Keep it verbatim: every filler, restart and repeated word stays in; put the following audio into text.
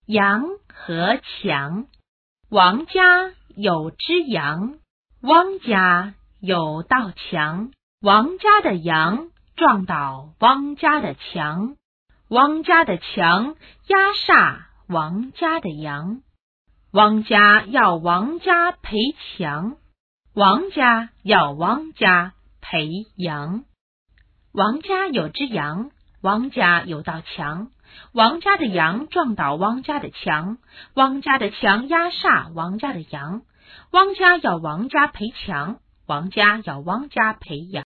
羊和墙。王家有只羊，汪家有道墙。王家的羊撞倒汪家的墙，汪家的墙压煞王家的羊。汪家要王家赔墙，王家要汪家赔羊。王家有只羊，汪家有道墙。王家的羊撞倒汪家的墙，汪家的墙压煞王家的羊。汪家要王家赔墙，王家要汪家赔羊。